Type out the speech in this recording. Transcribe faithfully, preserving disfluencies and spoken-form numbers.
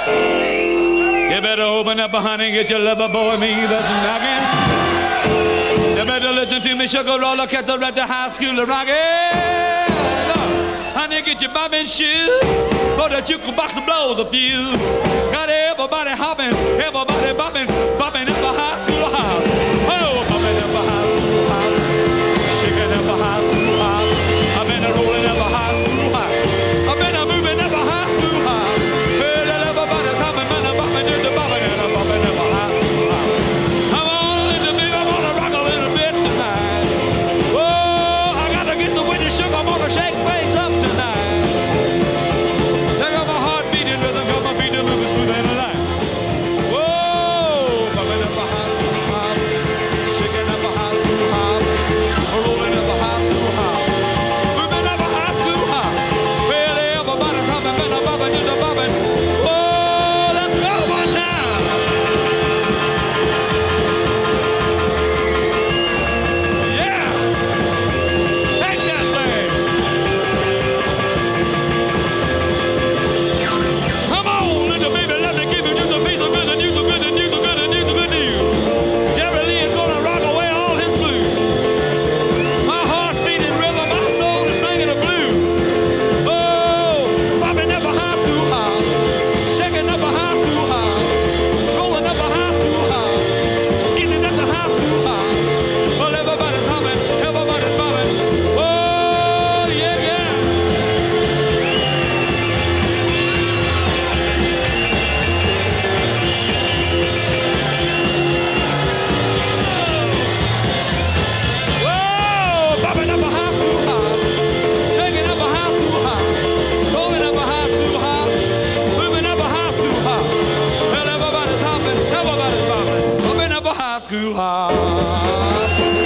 You better open up, honey, get your lover boy me that's knocking. You better listen to me, sugar roller, cat the red, the high school rockin'. Honey, get your bobbin shoes, for the jukebox blows a fuse. Got everybody hopping, everybody bobbing, bobbing up a high school hop. Oh, bobbing up a high school hop, shaking up a high school hop. I've been a rolling up a high school hop. I've been a moving up a high school hop. Well, everybody's hopping, man, I'm bobbing, just a bobbing, and I'm bobbing up a high school hop. Come on, little baby, I'm gonna rock a little bit tonight. Oh, I gotta get the window shook, I'm gonna shake things up tonight. Take up my heart beating rhythm, got my feet moving smooth and alive. Whoa, bobbing up a high school hop, shaking up a high school hop, rolling up a high school hop, moving up a high school hop. Well, everybody's hopping, man, I'm bobbing, just a bobbing. Oh, let's go one time. Yeah, take that thing. Come on, little baby, let me give you just a piece of good news, good news, good news, good news. Jerry Lee is gonna rock away all his blues. My heart beating rhythm, my soul is singing a blues. Oh, bobbing up a high school hop, shaking up a high school hop, rolling up a high school hop, getting up the high school hop. Well, everybody's hopping, everybody's bobbing. Oh, yeah, yeah. Whoa, bobbing up a high school hop, shaking up a high school hop, rolling up a high school hop, moving up a high school hop. Well, everybody's hopping, everybody's bobbing, bobbing up a high school hop.